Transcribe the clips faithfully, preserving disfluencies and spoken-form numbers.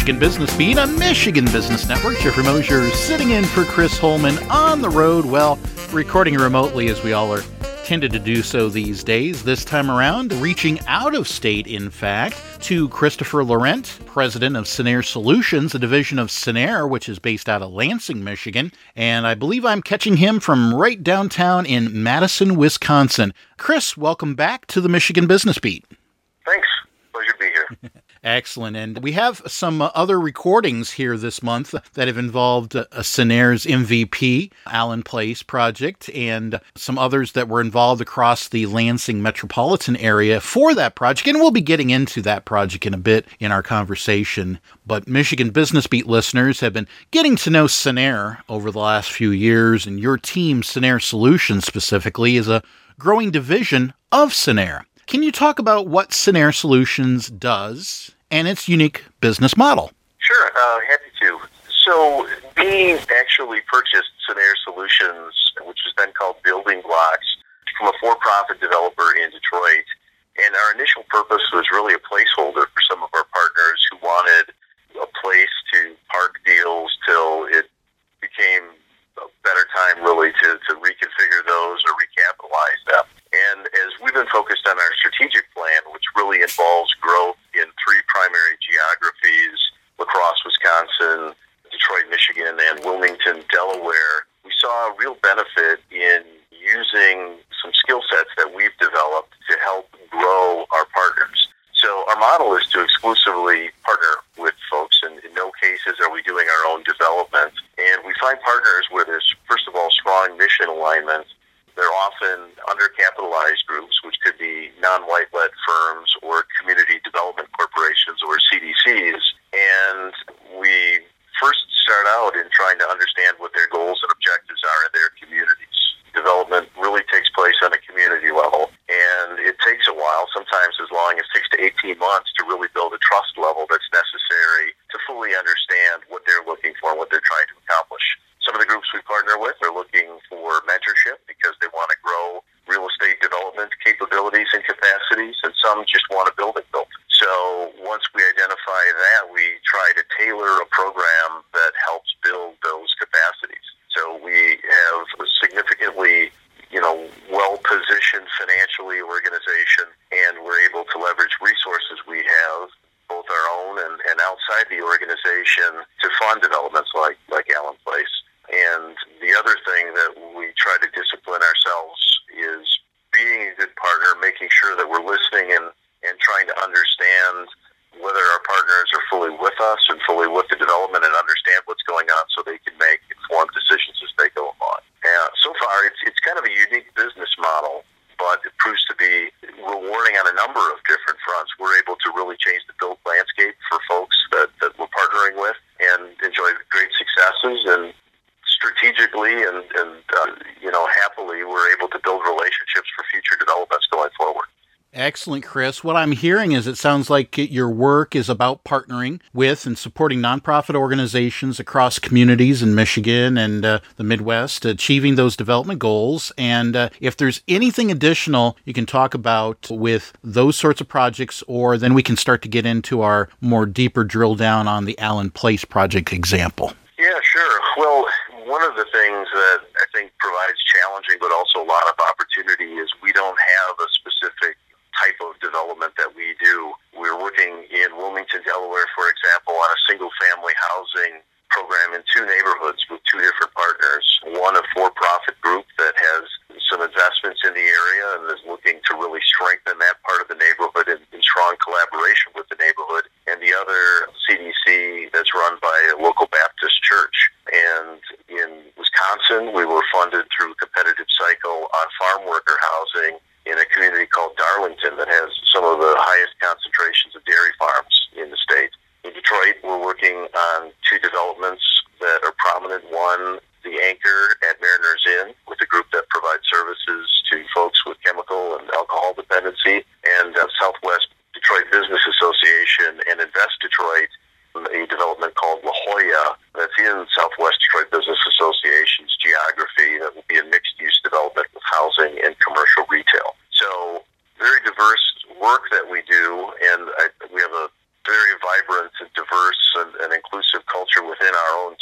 Michigan Business Beat on Michigan Business Network. Jeffrey Mosier sitting in for Chris Holman on the road. Well, recording remotely as we all are tended to do so these days. This time around, reaching out of state, in fact, to Christopher Laurent, president of Senair Solutions, a division of Senair, which is based out of Lansing, Michigan. And I believe I'm catching him from right downtown in Madison, Wisconsin. Chris, welcome back to the Michigan Business Beat. Thanks. Pleasure to be here. Excellent. And we have some other recordings here this month that have involved a Senair's M V P, Allen Place project, and some others that were involved across the Lansing metropolitan area for that project. And we'll be getting into that project in a bit in our conversation. But Michigan Business Beat listeners have been getting to know Senair over the last few years, and your team, Senair Solutions specifically, is a growing division of Senair. Can you talk about what Senair Solutions does and its unique business model? Sure, uh, happy to. So we actually purchased Senair Solutions, which was then called Building Blocks, from a for-profit developer in Detroit. And our initial purpose was really a placeholder for some of our partners who wanted a place to park deals till it became a better time really to, to reconfigure those or recapitalize them. And as we've been focused on our strategic plan, which really involves growth in three primary geographies, La Crosse, Wisconsin, Detroit, Michigan, and Wilmington, Delaware, we saw a real benefit in using some skill sets that we've developed to help grow our partners. So our model is to exclusively partner with folks, and in no cases are we doing our own development. And we find partners where there's, first of all, strong mission alignment. They're often undercapitalized groups, which could be non-white-led firms or community development corporations or C D Cs. And we first start out in trying to understand what their goals and objectives are in their communities. Development really takes place on a community level, and it takes a while, sometimes as long as six to eighteen months, to really build a trust level that's necessary to fully understand what they're looking for and what they're trying to accomplish. Some of the groups we partner with are looking for mentorship because they want to grow real estate development capabilities and capacities, and some just want a building built. So once we identify that, we try to tailor a program that helps build those capacities. So we have a significantly, you know, well-positioned financially organization, and we're able to leverage resources we have, both our own and, and outside the organization, to fund developments like, like Allen Place. And the other thing that we try to discipline ourselves is being a good partner, making sure that we're listening and, and trying to understand whether our partners are fully with us and fully with the development and understand what's going on so they can make informed decisions as they go along. And so far, it's, it's kind of a unique business model, but it proves to be rewarding on a number of different fronts. We're able to really change the built landscape for folks that, that we're partnering with and enjoy great successes, and strategically and, and uh, you know, happily, we're able to build relationships for future developments going forward. Excellent, Chris. What I'm hearing is it sounds like your work is about partnering with and supporting nonprofit organizations across communities in Michigan and uh, the Midwest, achieving those development goals. And uh, if there's anything additional you can talk about with those sorts of projects, or then we can start to get into our more deeper drill down on the Allen Place project example. Yeah, sure. Well, one of the things that I think provides challenging but also a lot of opportunity is we don't have a specific type of development that we do. We're working in Wilmington, Delaware, for example, on a single-family housing program in two neighborhoods with two different partners. One, a for-profit group that has some investments in the area and is looking to really strengthen that part of the neighborhood in, in strong collaboration with the neighborhood. And the other, C D C, that's run by a local Baptist church. And in Wisconsin, we were funded through a competitive cycle on farm worker housing in a community called Darlington that has some of the highest concentrations of dairy farms in the state. In Detroit, we're working on two developments that are prominent. One, the anchor at Mariners Inn, with a group that provides services to folks with chemical and alcohol dependency, and uh, Southwest Detroit Business Association and Invest Detroit, a development called La Jolla that's in Southwest Detroit Business Association's geography that will be a mixed-use development with housing and commercial retail. So very diverse work that we do, and I, we have a very vibrant and diverse and,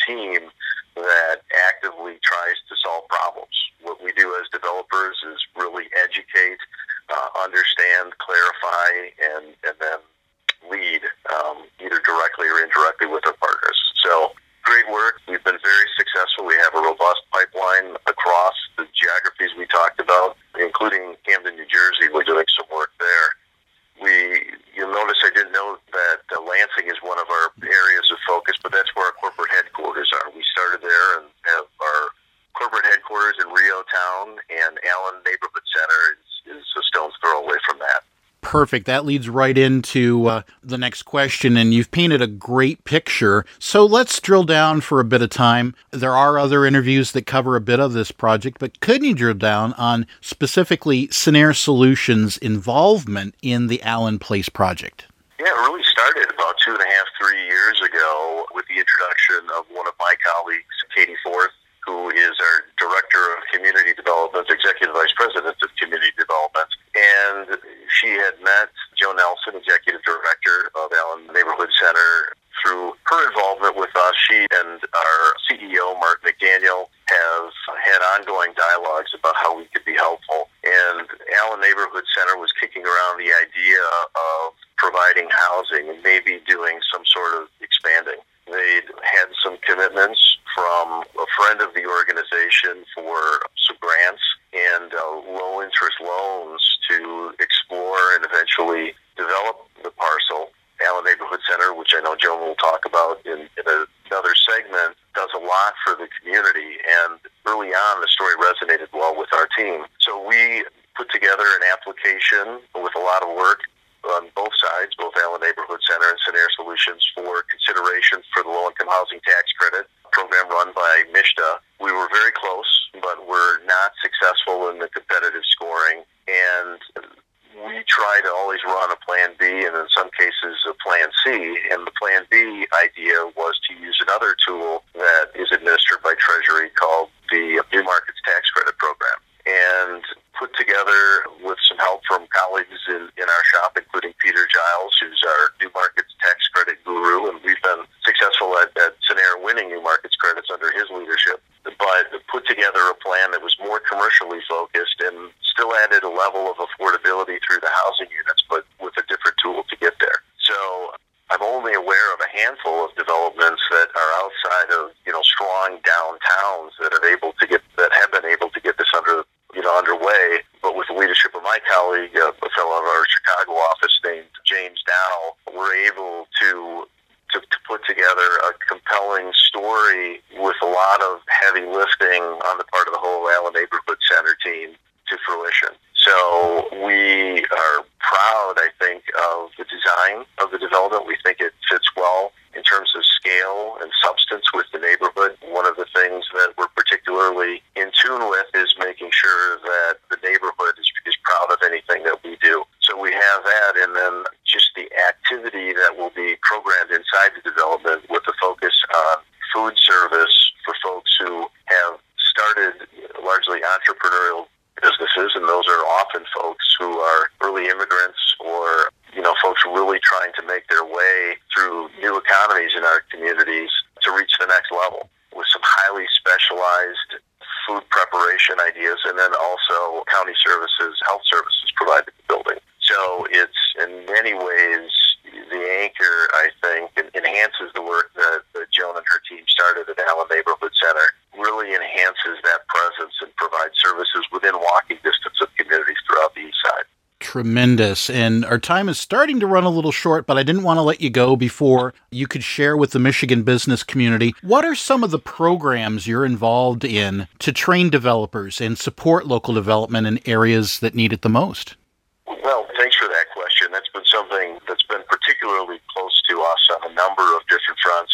team that actively tries to solve problems. What we do as developers is really educate, uh, understand, clarify, and, and then lead, um, either directly or indirectly with our partners. So great work. We've been very successful. We have a robust pipeline across the geographies we talked about, including Camden, New Jersey. We're doing some work there. We, you'll notice I didn't know that uh, Lansing is one of our areas of focus, but that's where our corporate headquarters are. We started there and have our corporate headquarters in Rio Town, and Allen Neighborhood Center is, is a stone's throw away from that. Perfect. That leads right into uh, the next question, and you've painted a great picture. So let's drill down for a bit of time. There are other interviews that cover a bit of this project, but could you drill down on specifically Cinnaire Solutions' involvement in the Allen Place project? Yeah, it really started about two and a half, three years ago with the introduction of one of my colleagues, Katie Forth, who is our Director of Community Development, Executive Vice President of Community Development. And she had met Joe Nelson, Executive Director of Allen Neighborhood Center. Through her involvement with us, she and our C E O, Mark McDaniel, have had ongoing dialogues about how we could be helpful. And Allen Neighborhood Center was kicking around the idea of providing housing and maybe doing some sort of expanding. They'd had some commitments from a friend of the organization for some grants and uh, low-interest loans to explore and eventually develop the parcel. Allen Neighborhood Center, which I know Joan will talk about in, in a, another segment, does a lot for the community, and early on the story resonated well with our team. So we put together an application with a lot of work on both sides, both Allen Neighborhood Center and Cinnaire Solutions, for consideration for the low-income housing tax credit program run by MISHDA. We were very close, but we're not successful in the competitive scoring, and we try to always run a plan B and in some cases a plan C, and the plan B idea was to use another tool that is administered by Treasury called the New Markets Tax Credit Program, and put together with some help from colleagues in, in our shop, including Peter Giles, who's our New Markets Tax Credit guru, and we've been successful at, at Cinnaire winning New Markets credits under his leadership, but put together a plan that was more commercially focused and still added a level of affordability through the housing units, but with a different tool to get there. So I'm only aware of a handful of developments that are outside of, you know, strong downtowns that are able to get, that have been able to get this under, you know, underway. But with the leadership of my colleague, uh, a fellow of our Chicago office named James Dow, we're able to, to to put together a compelling story with a lot of heavy lifting on the part of the whole Allen Neighborhood Center team to fruition. So we are proud, I think, of the design of the development. We think it fits well in terms of scale and substance with the neighborhood. One of the things that we're particularly in tune with is making sure that the neighborhood is, is proud of anything that we do. So we have that, and then just the activity that will be programmed inside the development with a focus on food service for folks who have started largely entrepreneurial businesses, and those are often folks who are early immigrants or, you know, folks really trying to make their way through new economies in our communities to reach the next level with some highly specialized food preparation ideas, and then also county services, health services provided to the building. So it's in many ways the anchor, I think, and enhances the work that, that Joan and her team started at Allen Neighborhood Center, really enhances that presence and provides services within walking distance of communities throughout the east side. Tremendous. And our time is starting to run a little short, but I didn't want to let you go before you could share with the Michigan business community. What are some of the programs you're involved in to train developers and support local development in areas that need it the most? Well, thanks for that question. That's been something that's been particularly close to us on a number of different fronts.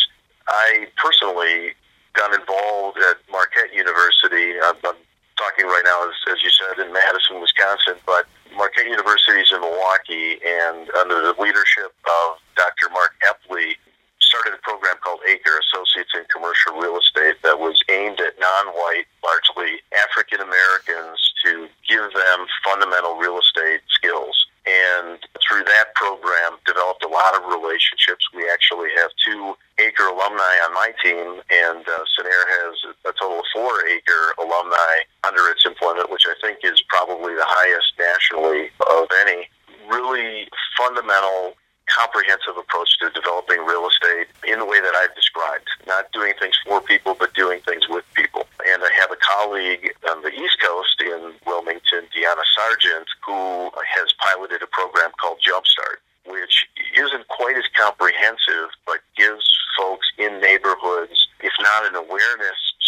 I personally got involved at Marquette University. I'm, I'm talking right now, as, as you said, in Madison, Wisconsin, but Marquette University is in Milwaukee, and under the leadership of Doctor Mark Epley, started a program called ACRE, Associates in Commercial Real Estate, that was aimed at non-white, largely African Americans, to give them fundamental real estate skills. And through that program, developed a lot of relationships. We actually have two ACRE alumni on my team, and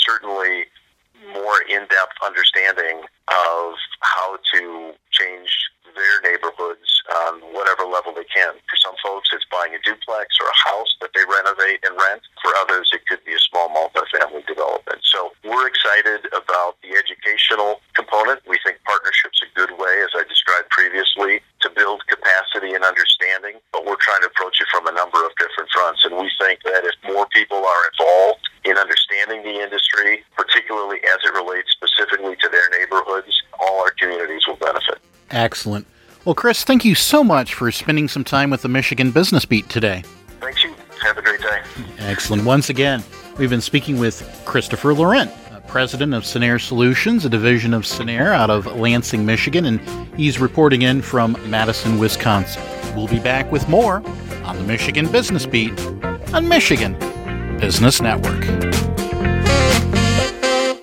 certainly more in-depth understanding of how to change their neighborhoods on whatever level they can. For some folks, it's buying a duplex or a house that they renovate and rent. For others, it could be a small multifamily development. So we're excited about the educational component. We think partnership's a good way, as I described previously, to build capacity and understanding, but we're trying to approach it from a number of different fronts. And we think that if more people are involved in understanding the industry, particularly as it relates specifically to their neighborhoods, all our communities will benefit. Excellent. Well, Chris, thank you so much for spending some time with the Michigan Business Beat today. Thank you. Have a great day. Excellent. Once again, we've been speaking with Christopher Laurent, president of Senaire Solutions, a division of Senaire out of Lansing, Michigan, and he's reporting in from Madison, Wisconsin. We'll be back with more on the Michigan Business Beat on Michigan Business Network.